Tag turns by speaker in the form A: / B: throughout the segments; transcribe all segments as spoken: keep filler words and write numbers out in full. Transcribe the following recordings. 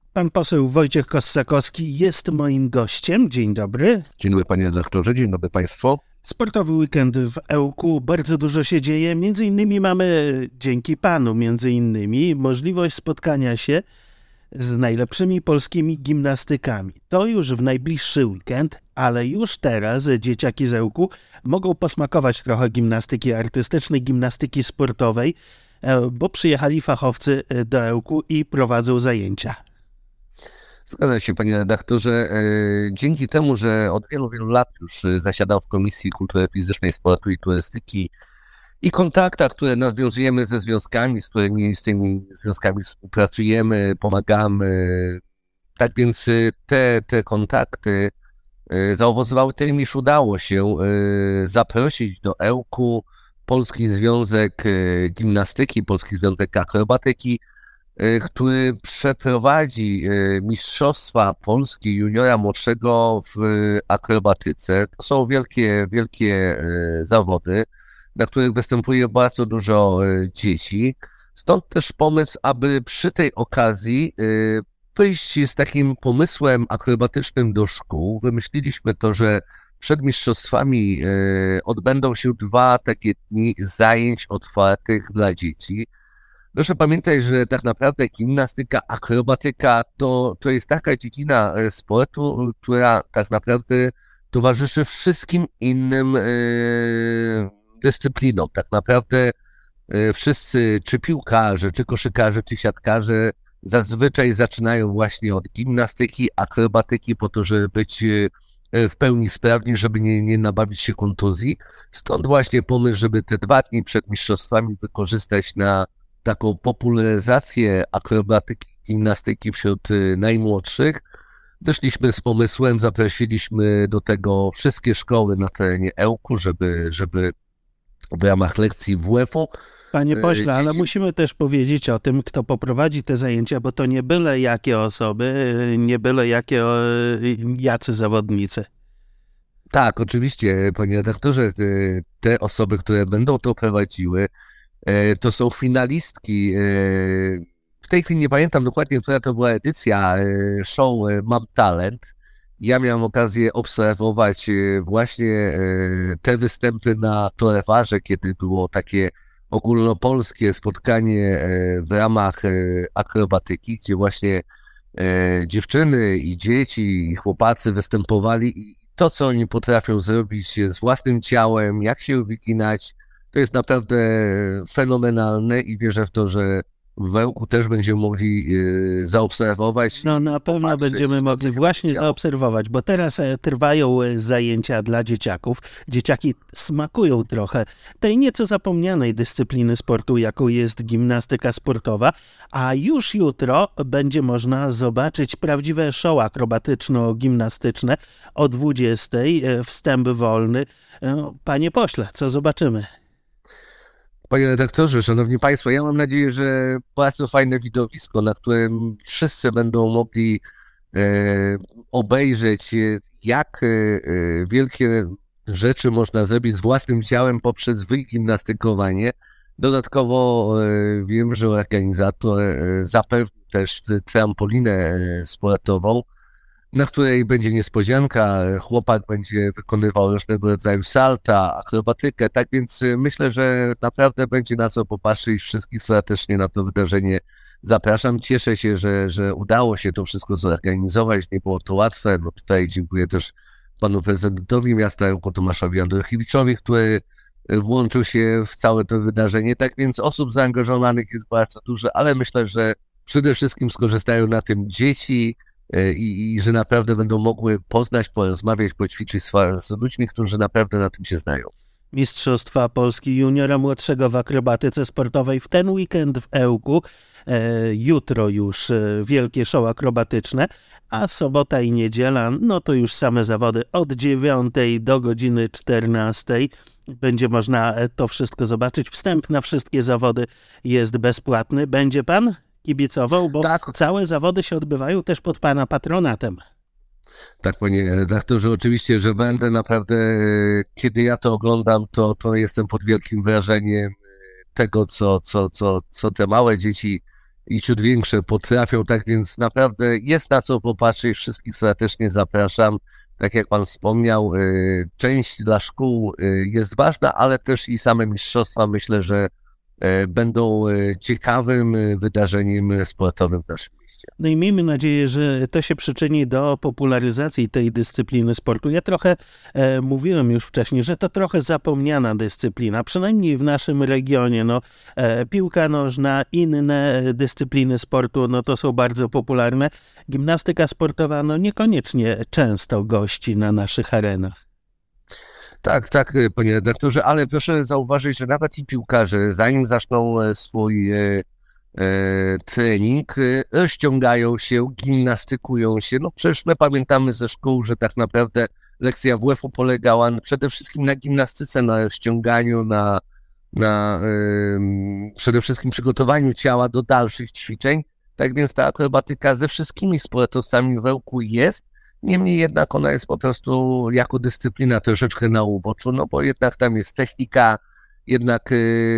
A: Pan poseł Wojciech Kossakowski jest moim gościem. Dzień dobry.
B: Dzień dobry panie redaktorze, dzień dobry państwu.
A: Sportowy weekend w Ełku, bardzo dużo się dzieje. Między innymi mamy, dzięki panu między innymi, możliwość spotkania się z najlepszymi polskimi gimnastykami. To już w najbliższy weekend, ale już teraz dzieciaki z Ełku mogą posmakować trochę gimnastyki artystycznej, gimnastyki sportowej, bo przyjechali fachowcy do Ełku i prowadzą zajęcia.
B: Zgadza się panie redaktorze. Dzięki temu, że od wielu, wielu lat już zasiadam w Komisji Kultury Fizycznej, Sportu i Turystyki i kontaktach, które nawiązujemy ze związkami, z którymi z tymi związkami współpracujemy, pomagamy. Tak więc te, te kontakty zaowocowały tym, iż udało się zaprosić do Ełku Polski Związek Gimnastyki, Polski Związek Akrobatyki, który przeprowadzi Mistrzostwa Polski juniora młodszego w akrobatyce. To są wielkie, wielkie zawody, na których występuje bardzo dużo dzieci. Stąd też pomysł, aby przy tej okazji wyjść z takim pomysłem akrobatycznym do szkół. Wymyśliliśmy to, że przed mistrzostwami odbędą się dwa takie dni zajęć otwartych dla dzieci. Proszę pamiętać, że tak naprawdę gimnastyka, akrobatyka to, to jest taka dziedzina sportu, która tak naprawdę towarzyszy wszystkim innym yy, dyscyplinom. Tak naprawdę yy, wszyscy, czy piłkarze, czy koszykarze, czy siatkarze zazwyczaj zaczynają właśnie od gimnastyki, akrobatyki po to, żeby być yy, w pełni sprawni, żeby nie, nie nabawić się kontuzji. Stąd właśnie pomysł, żeby te dwa dni przed mistrzostwami wykorzystać na taką popularyzację akrobatyki, gimnastyki wśród najmłodszych. Wyszliśmy z pomysłem, zaprosiliśmy do tego wszystkie szkoły na terenie Ełku, żeby, żeby w ramach lekcji W F-u.
A: Panie pośle,
B: dzieci...
A: ale musimy też powiedzieć o tym, kto poprowadzi te zajęcia, bo to nie byle jakie osoby, nie byle jakie jacy zawodnicy.
B: Tak, oczywiście, panie redaktorze, te osoby, które będą to prowadziły, to są finalistki. W tej chwili nie pamiętam dokładnie, która to była edycja show Mam Talent. Ja miałem okazję obserwować właśnie te występy na Torewarze, kiedy było takie ogólnopolskie spotkanie w ramach akrobatyki, gdzie właśnie dziewczyny i dzieci i chłopacy występowali i to, co oni potrafią zrobić z własnym ciałem, jak się wyginać, to jest naprawdę fenomenalne i wierzę w to, że w Ełku też będziemy mogli y, zaobserwować.
A: No na pewno popatrzeć, będziemy mogli właśnie zaobserwować, bo teraz trwają zajęcia dla dzieciaków. Dzieciaki smakują trochę tej nieco zapomnianej dyscypliny sportu, jaką jest gimnastyka sportowa, a już jutro będzie można zobaczyć prawdziwe show akrobatyczno-gimnastyczne o dwudziestej, wstęp wolny. Panie pośle, co zobaczymy?
B: Panie redaktorze, szanowni państwo, ja mam nadzieję, że bardzo fajne widowisko, na którym wszyscy będą mogli e, obejrzeć, jak e, wielkie rzeczy można zrobić z własnym ciałem poprzez wygimnastykowanie. Dodatkowo e, wiem, że organizator e, zapewni też trampolinę sportową, na której będzie niespodzianka, chłopak będzie wykonywał różnego rodzaju salta, akrobatykę, tak więc myślę, że naprawdę będzie na co popatrzeć. Wszystkich serdecznie na to wydarzenie zapraszam. Cieszę się, że, że udało się to wszystko zorganizować, nie było to łatwe. No tutaj dziękuję też panu prezydentowi miasta Ełku, Tomaszowi Andruchiewiczowi, który włączył się w całe to wydarzenie, tak więc osób zaangażowanych jest bardzo dużo, ale myślę, że przede wszystkim skorzystają na tym dzieci, I, i że naprawdę będą mogły poznać, porozmawiać, poćwiczyć z, z ludźmi, którzy naprawdę na tym się znają.
A: Mistrzostwa Polski juniora młodszego w akrobatyce sportowej w ten weekend w Ełku. E, jutro już e, wielkie show akrobatyczne, a sobota i niedziela, no to już same zawody od dziewiątej do godziny czternastej. Będzie można to wszystko zobaczyć. Wstęp na wszystkie zawody jest bezpłatny. Będzie pan kibicował, bo tak, całe zawody się odbywają też pod pana patronatem.
B: Tak, panie redaktorze, oczywiście, że będę naprawdę, kiedy ja to oglądam, to, to jestem pod wielkim wrażeniem tego, co, co, co, co te małe dzieci i ciut większe potrafią, tak więc naprawdę jest na co popatrzeć, wszystkich serdecznie zapraszam. Tak jak pan wspomniał, część dla szkół jest ważna, ale też i same mistrzostwa myślę, że będą ciekawym wydarzeniem sportowym w naszym mieście.
A: No i miejmy nadzieję, że to się przyczyni do popularyzacji tej dyscypliny sportu. Ja trochę e, mówiłem już wcześniej, że to trochę zapomniana dyscyplina, przynajmniej w naszym regionie. No, e, piłka nożna, inne dyscypliny sportu, no to są bardzo popularne. Gimnastyka sportowa, no niekoniecznie często gości na naszych arenach.
B: Tak, tak, panie redaktorze, ale proszę zauważyć, że nawet i piłkarze, zanim zaczną swój e, e, trening, rozciągają się, gimnastykują się. No przecież my pamiętamy ze szkół, że tak naprawdę lekcja W F-u polegała przede wszystkim na gimnastyce, na rozciąganiu, na, na e, przede wszystkim przygotowaniu ciała do dalszych ćwiczeń. Tak więc ta akrobatyka ze wszystkimi sportowcami w Ełku jest. Niemniej jednak ona jest po prostu jako dyscyplina troszeczkę na uboczu, no bo jednak tam jest technika, jednak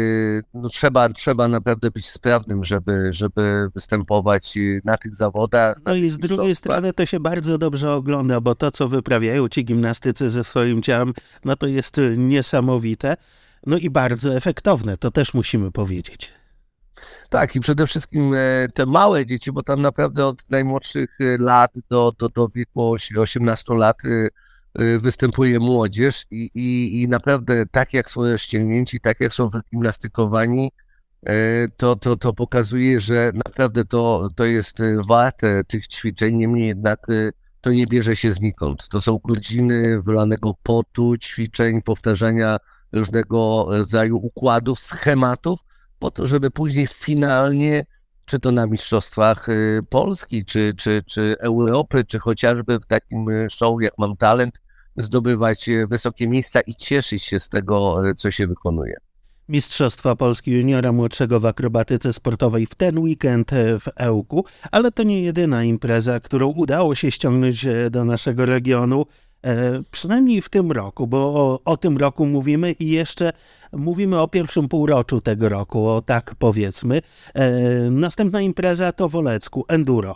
B: no, trzeba, trzeba naprawdę być sprawnym, żeby, żeby występować na tych zawodach.
A: No i z drugiej strony to się bardzo dobrze ogląda, bo to, co wyprawiają ci gimnastycy ze swoim ciałem, no to jest niesamowite, no i bardzo efektowne, to też musimy powiedzieć.
B: Tak, i przede wszystkim te małe dzieci, bo tam naprawdę od najmłodszych lat do, do, do wieku osiemnastu lat występuje młodzież i, i, i naprawdę tak jak są rozciągnięci, tak jak są wygimnastykowani, to, to, to pokazuje, że naprawdę to, to jest warte tych ćwiczeń, niemniej jednak to nie bierze się znikąd. To są godziny wylanego potu, ćwiczeń, powtarzania różnego rodzaju układów, schematów, po to, żeby później finalnie, czy to na Mistrzostwach Polski, czy, czy, czy Europy, czy chociażby w takim show jak Mam Talent, zdobywać wysokie miejsca i cieszyć się z tego, co się wykonuje.
A: Mistrzostwa Polski juniora młodszego w akrobatyce sportowej w ten weekend w Ełku, ale to nie jedyna impreza, którą udało się ściągnąć do naszego regionu. E, przynajmniej w tym roku, bo o, o tym roku mówimy i jeszcze mówimy o pierwszym półroczu tego roku, o tak powiedzmy. E, następna impreza to w Olecku, enduro.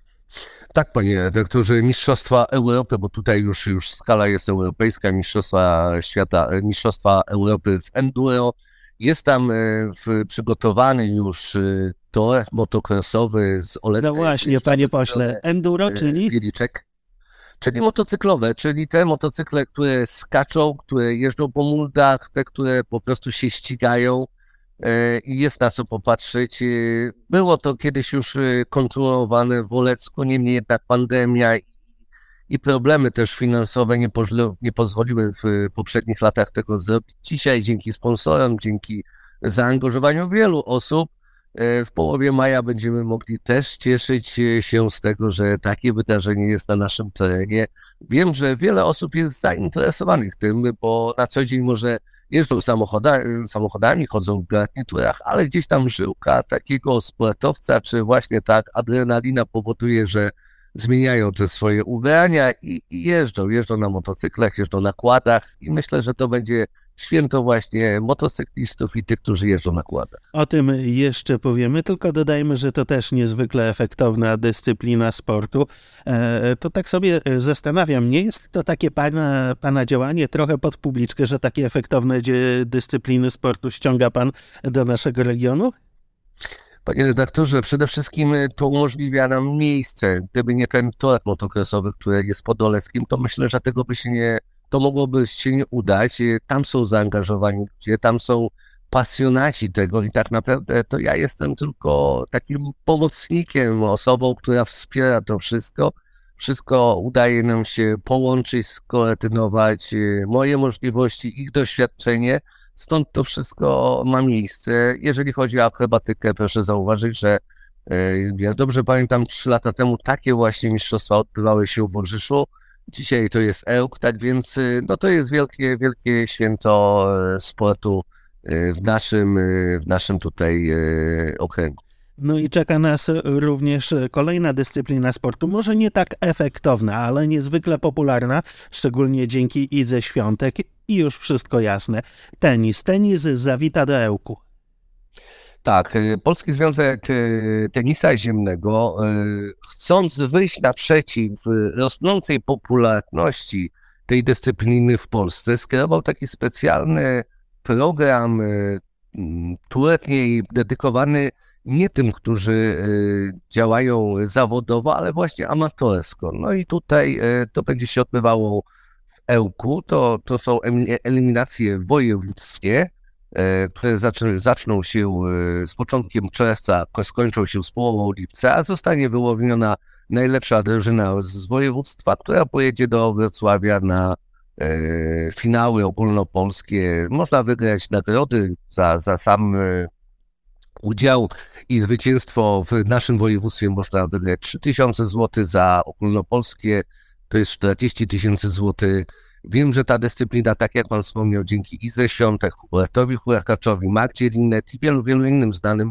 B: Tak, panie redaktorze, Mistrzostwa Europy, bo tutaj już, już skala jest europejska, Mistrzostwa Świata, Mistrzostwa Europy w enduro. Jest tam w, przygotowany już tor motocrossowy z Olecka.
A: No właśnie, panie pośle, enduro, czyli?
B: Wieliczek. Czyli motocyklowe, czyli te motocykle, które skaczą, które jeżdżą po muldach, te, które po prostu się ścigają i jest na co popatrzeć. Było to kiedyś już kontynuowane w Olecku, niemniej jednak pandemia i, i problemy też finansowe nie, pożle, nie pozwoliły w poprzednich latach tego zrobić. Dzisiaj dzięki sponsorom, dzięki zaangażowaniu wielu osób, w połowie maja będziemy mogli też cieszyć się z tego, że takie wydarzenie jest na naszym terenie. Wiem, że wiele osób jest zainteresowanych tym, bo na co dzień może jeżdżą samochodami, samochodami, chodzą w garniturach, ale gdzieś tam żyłka takiego sportowca, czy właśnie tak adrenalina powoduje, że zmieniają te swoje ubrania i, i jeżdżą, jeżdżą na motocyklach, jeżdżą na quadach i myślę, że to będzie święto właśnie motocyklistów i tych, którzy jeżdżą na quadach.
A: O tym jeszcze powiemy, tylko dodajmy, że to też niezwykle efektowna dyscyplina sportu. E, to tak sobie zastanawiam, nie jest to takie pana, pana działanie trochę pod publiczkę, że takie efektowne dyscypliny sportu ściąga pan do naszego regionu?
B: Panie redaktorze, przede wszystkim to umożliwia nam miejsce. Gdyby nie ten tor motocrossowy, który jest pod Oleckiem, to myślę, że tego by się nie, to mogłoby się nie udać. Tam są zaangażowani ludzie, tam są pasjonaci tego i tak naprawdę to ja jestem tylko takim pomocnikiem, osobą, która wspiera to wszystko. Wszystko udaje nam się połączyć, skoordynować, moje możliwości, ich doświadczenie. Stąd to wszystko ma miejsce. Jeżeli chodzi o akrobatykę, proszę zauważyć, że jak dobrze pamiętam, trzy lata temu takie właśnie mistrzostwa odbywały się w Orrzyszu. Dzisiaj to jest Ełk, tak więc no to jest wielkie, wielkie święto sportu w naszym, w naszym tutaj okręgu.
A: No i czeka nas również kolejna dyscyplina sportu, może nie tak efektowna, ale niezwykle popularna, szczególnie dzięki Idze Świątek i już wszystko jasne. Tenis. Tenis zawita do Ełku.
B: Tak, y, Polski Związek y, Tenisa Ziemnego, y, chcąc wyjść naprzeciw y, rosnącej popularności tej dyscypliny w Polsce, skierował taki specjalny program y, mm, dwuletni dedykowany nie tym, którzy y, działają zawodowo, ale właśnie amatorsko. No i tutaj y, to będzie się odbywało w Ełku, to, to są em- eliminacje wojewódzkie, e, które zaczną, zaczną się e, z początkiem czerwca, ko- skończą się z połową lipca, a zostanie wyłoniona najlepsza drużyna z z województwa, która pojedzie do Wrocławia na e, finały ogólnopolskie. Można wygrać nagrody za, za sam e, udział i zwycięstwo w naszym województwie. Można wygrać trzy tysiące złotych, za ogólnopolskie to jest czterdzieści tysięcy złotych. Wiem, że ta dyscyplina, tak jak pan wspomniał, dzięki Ize Świątek, Hubertowi Hurkaczowi, Magdzie Linnet i wielu, wielu innym znanym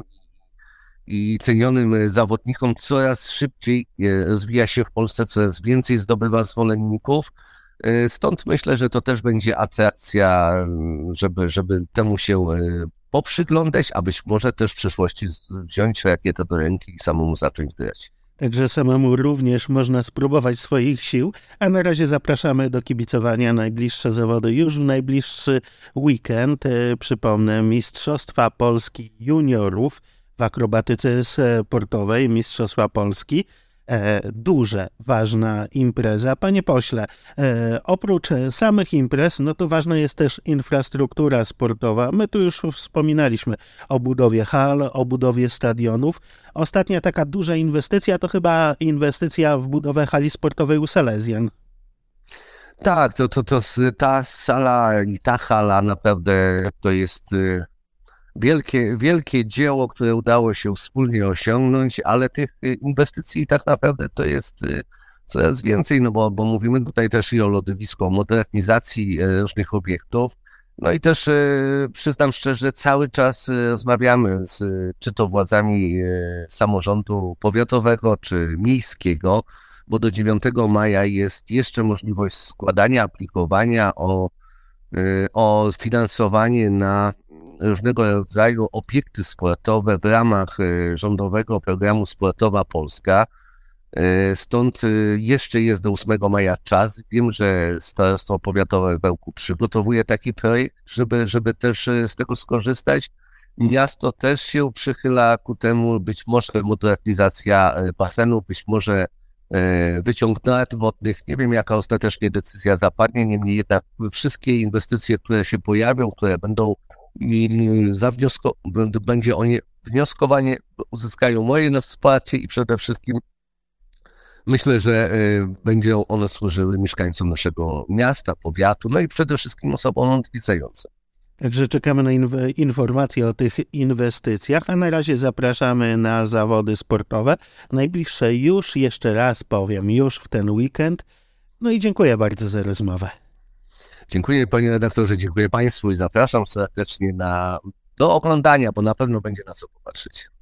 B: i cenionym zawodnikom, coraz szybciej e, rozwija się w Polsce, coraz więcej zdobywa zwolenników. E, Stąd myślę, że to też będzie atrakcja, m, żeby, żeby temu się e, poprzyglądać, a być może też w przyszłości z- wziąć rakietę do ręki i samemu zacząć grać.
A: Także samemu również można spróbować swoich sił, a na razie zapraszamy do kibicowania. Najbliższe zawody już w najbliższy weekend. E, Przypomnę, Mistrzostwa Polski Juniorów w akrobatyce sportowej, Mistrzostwa Polski. E, duże, ważna impreza. Panie pośle, e, oprócz e, samych imprez, no to ważna jest też infrastruktura sportowa. My tu już wspominaliśmy o budowie hal, o budowie stadionów. Ostatnia taka duża inwestycja to chyba inwestycja w budowę hali sportowej u Salezjan.
B: Tak, to, to, to s- ta sala i ta hala naprawdę to jest y, wielkie, wielkie dzieło, które udało się wspólnie osiągnąć, ale tych y, inwestycji tak naprawdę to jest y, coraz więcej, no bo, bo mówimy tutaj też i o lodowisku, o modernizacji y, różnych obiektów. No i też y, przyznam szczerze, cały czas y, rozmawiamy z y, czy to władzami y, samorządu powiatowego, czy miejskiego, bo do dziewiątego maja jest jeszcze możliwość składania, aplikowania o, y, o finansowanie na różnego rodzaju obiekty sportowe w ramach y, rządowego programu Sportowa Polska. Y, Stąd y, jeszcze jest do ósmego maja czas. Wiem, że Starostwo Powiatowe w Ełku przygotowuje taki projekt, żeby, żeby też y, z tego skorzystać. Miasto też się przychyla ku temu, być może modernizacja y, basenu, być może y, wyciąg nart wodnych. Nie wiem, jaka ostatecznie decyzja zapadnie, niemniej jednak wszystkie inwestycje, które się pojawią, które będą mm, zawniosko- będ- będzie o nie wnioskowanie, uzyskają moje wsparcie i przede wszystkim myślę, że y, będą one służyły mieszkańcom naszego miasta, powiatu, no i przede wszystkim osobom odwiedzającym.
A: Także czekamy na inw- informacje o tych inwestycjach, a na razie zapraszamy na zawody sportowe. Najbliższe już, jeszcze raz powiem, już w ten weekend. No i dziękuję bardzo za rozmowę.
B: Dziękuję panie redaktorze, dziękuję państwu i zapraszam serdecznie na, do oglądania, bo na pewno będzie na co popatrzeć.